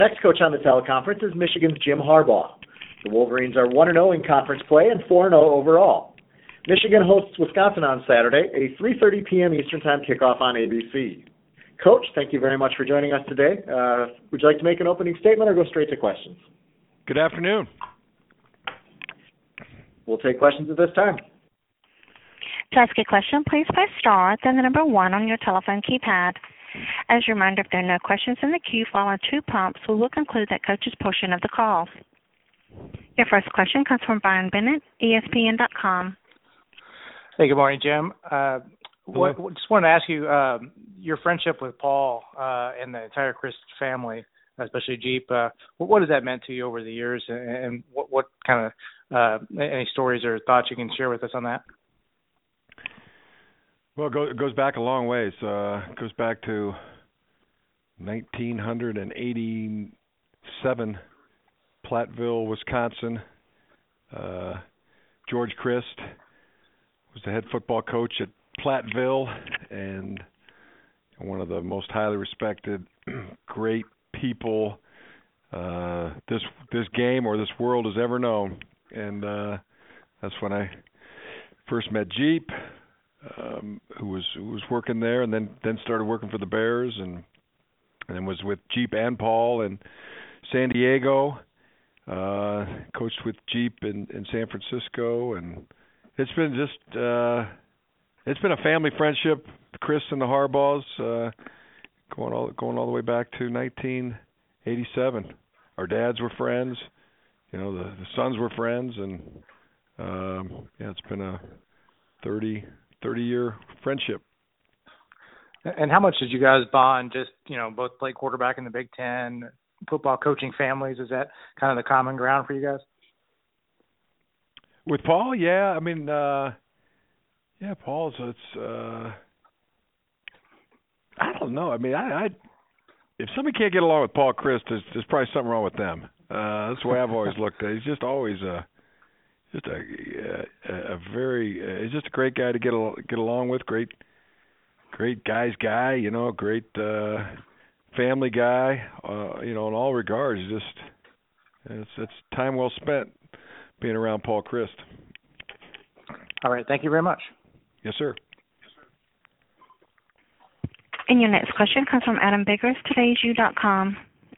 Next coach on the teleconference is Michigan's Jim Harbaugh. The Wolverines are 1-0 in conference play and 4-0 overall. Michigan hosts Wisconsin on Saturday, a 3:30 p.m. Eastern Time kickoff on ABC. Coach, thank you very much for joining us today. Would you like to make an opening statement or go straight to questions? Good afternoon. We'll take questions at this time. To ask a question, please press star, then the number 1 on your telephone keypad. As a reminder, if there are no questions in the queue following 2 prompts, we will conclude that coach's portion of the call. Your first question comes from Brian Bennett, ESPN.com. Hey, good morning, Jim. Just wanted to ask you, your friendship with Paul and the entire Chryst family, especially Jeep, what has that meant to you over the years, and what kind of any stories or thoughts you can share with us on that? Well, it goes back a long ways. It goes back to 1987, Platteville, Wisconsin. George Chryst was the head football coach at Platteville and one of the most highly respected, great people this game or this world has ever known. And that's when I first met Jeep, who was working there, and then started working for the Bears, and then was with Jeep and Paul in San Diego. Coached with Jeep in San Francisco, and it's been just it's been a family friendship. Chris and the Harbaughs going all the way back to 1987. Our dads were friends. The sons were friends, and it's been a 30-year friendship. And how much did you guys bond? Just both play quarterback in the Big Ten, football coaching families. Is that kind of the common ground for you guys? With Paul, yeah. I mean, Paul's. It's. I don't know. I mean, I if somebody can't get along with Paul Chryst, there's probably something wrong with them. That's the way I've always looked at it. He's just always a very. He's just a great guy to get along with. Great guy's guy. Great family guy. In all regards, it's time well spent being around Paul Chryst. All right. Thank you very much. Yes, sir. And your next question comes from Adam Biggers, today'su.com.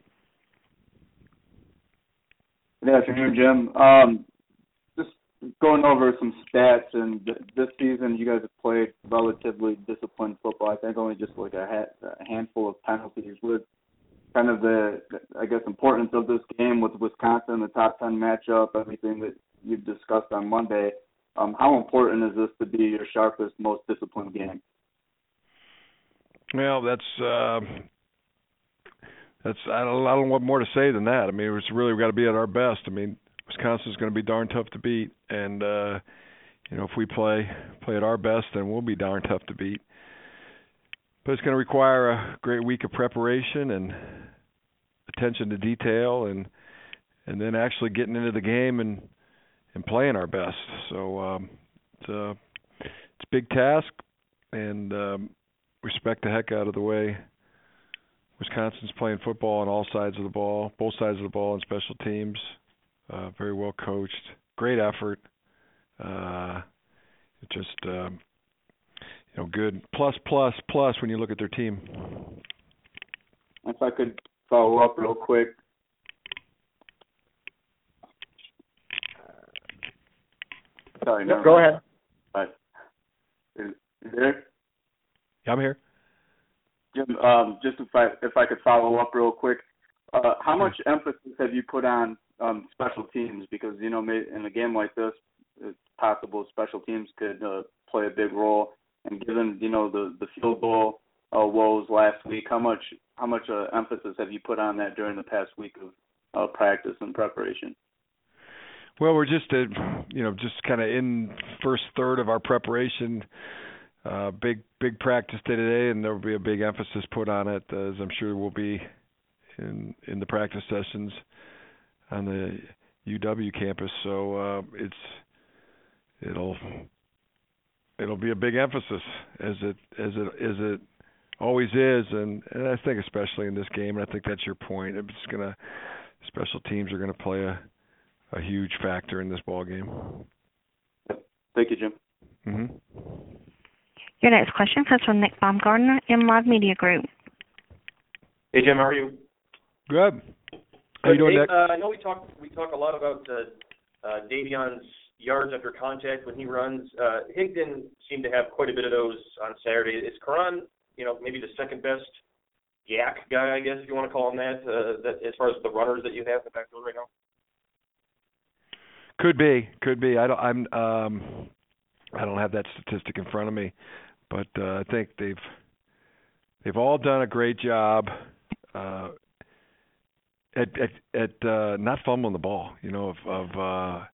Good afternoon, Jim. Just going over some stats, and this season you guys have played relatively disciplined football. I think only just like a handful of penalties. With kind of the importance of this game with Wisconsin, the top 10 matchup, everything that you've discussed on Monday, how important is this to be your sharpest, most disciplined game? Well, that's I don't know what more to say than that. I mean, it's really, we've got to be at our best. I mean, Wisconsin's going to be darn tough to beat, and if we play at our best, then we'll be darn tough to beat. But it's going to require a great week of preparation and attention to detail, and then actually getting into the game and playing our best. So it's a big task, and respect the heck out of the way Wisconsin's playing football on all sides of the ball, both sides of the ball, and special teams. Very well coached, great effort. Just good plus when you look at their team. If I could follow up real quick. Sorry, no. Go ahead. All right. Is there? Yeah, I'm here. Jim, just if I could follow up real quick, how much emphasis have you put on special teams? Because in a game like this, it's possible special teams could play a big role. And given the field goal woes last week, how much emphasis have you put on that during the past week of practice and preparation? Well, we're just kind of in first third of our preparation. Big practice day today, and there will be a big emphasis put on it, as I'm sure will be in the practice sessions on the UW campus. So it'll be a big emphasis as it Always is, and I think especially in this game, and I think that's your point. Special teams are gonna play a huge factor in this ball game. Thank you, Jim. Mm-hmm. Your next question comes from Nick Baumgartner in Live Media Group. Hey, Jim, how are you? Good. How you doing, Nick? I know we talk a lot about Davion's yards after contact when he runs. Higdon seemed to have quite a bit of those on Saturday. Is Karan, maybe the second best yak guy, I guess, if you want to call him that as far as the runners that you have in the backfield right now? Could be. I don't have that statistic in front of me, but I think they've all done a great job at not fumbling the ball. Of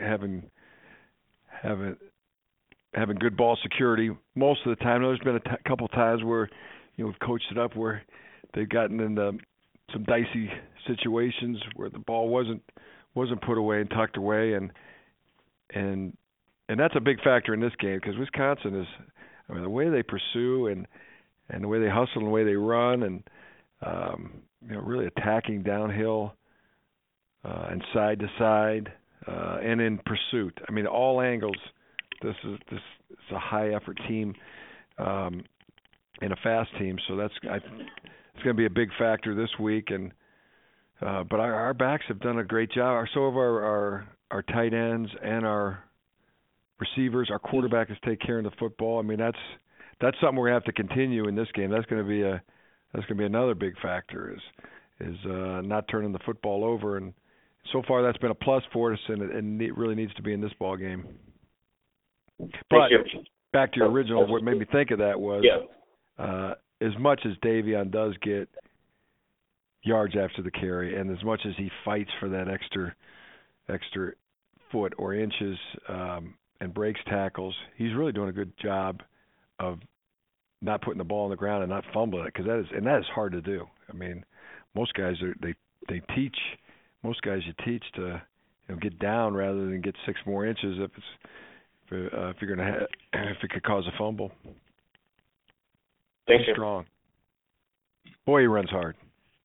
having good ball security most of the time. There's been a couple times where we've coached it up where they've gotten into some dicey situations where the ball wasn't put away and tucked away, and that's a big factor in this game because Wisconsin is, the way they pursue and the way they hustle and the way they run and really attacking downhill and side to side and in pursuit. All angles. This is a high effort team and a fast team, so it's going to be a big factor this week. And but our backs have done a great job. So have our tight ends and our receivers. Our quarterback is take care of the football. That's something we're going to have to continue in this game. That's going to be another big factor is not turning the football over. And so far that's been a plus for us, and it really needs to be in this ball game. But back to your original, what made me think of that was as much as Davion does get yards after the carry, and as much as he fights for that extra foot or inches and breaks tackles, he's really doing a good job of not putting the ball on the ground and not fumbling it, because that is hard to do. Most guys they teach. Most guys you teach to get down rather than get 6 more inches if you're going to if it could cause a fumble. Thanks, He's strong. Boy, he runs hard.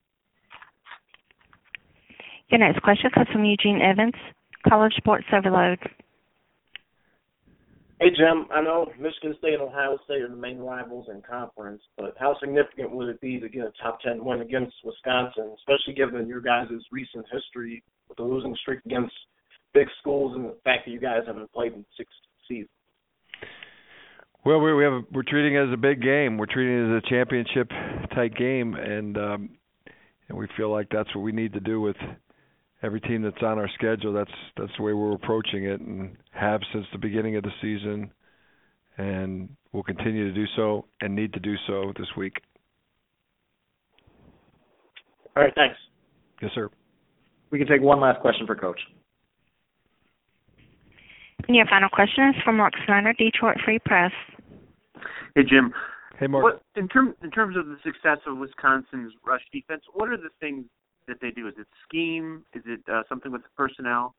Your next question comes from Eugene Evans, College Sports Overload. Hey, Jim, I know Michigan State and Ohio State are the main rivals in conference, but how significant would it be to get a top 10 win against Wisconsin, especially given your guys' recent history with the losing streak against big schools and the fact that you guys haven't played in 6 seasons? Well, we're treating it as a big game. We're treating it as a championship-type game, and we feel like that's what we need to do with every team that's on our schedule. That's the way we're approaching it and have since the beginning of the season, and we'll continue to do so and need to do so this week. All right, thanks. Yes, sir. We can take one last question for Coach. And your final question is from Mark Snyder, Detroit Free Press. Hey, Jim. Hey, Mark. In terms of the success of Wisconsin's rush defense, what are the things that they do? Is it scheme? Is it something with the personnel?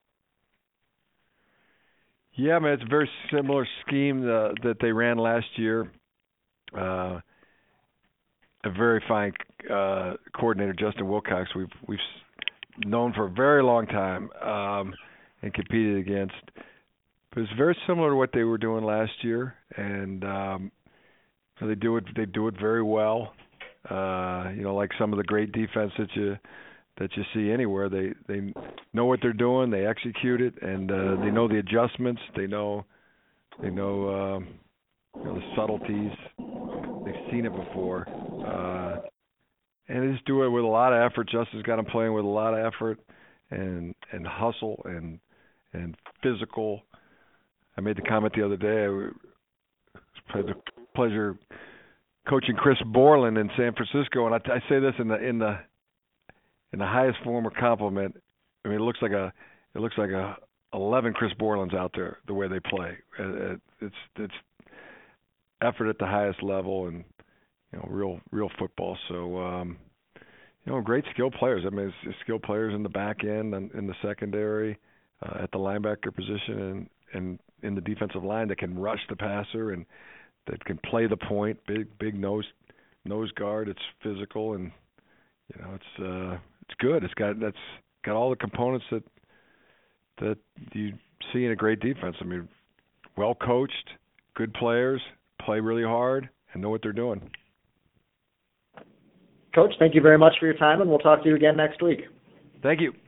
Yeah, it's a very similar scheme that they ran last year. A very fine coordinator, Justin Wilcox, we've known for a very long time and competed against. But it's very similar to what they were doing last year, and they do it very well. Like some of the great defense that you see anywhere. They know what they're doing, they execute it, and they know the adjustments. They know the subtleties. They've seen it before, and they just do it with a lot of effort. Justin's got them playing with a lot of effort and hustle and physical. I made the comment the other day. I had the pleasure coaching Chris Borland in San Francisco, and I say this in the highest form of compliment. It looks like 11 Chris Borlands out there the way they play. It's effort at the highest level and real football. So great skilled players. It's skilled players in the back end and in the secondary, at the linebacker position and in the defensive line that can rush the passer and that can play the point. Big nose nose guard. It's physical, and it's good. It's got all the components that you see in a great defense. I mean, well coached, good players, play really hard, and know what they're doing. Coach, thank you very much for your time, and we'll talk to you again next week. Thank you.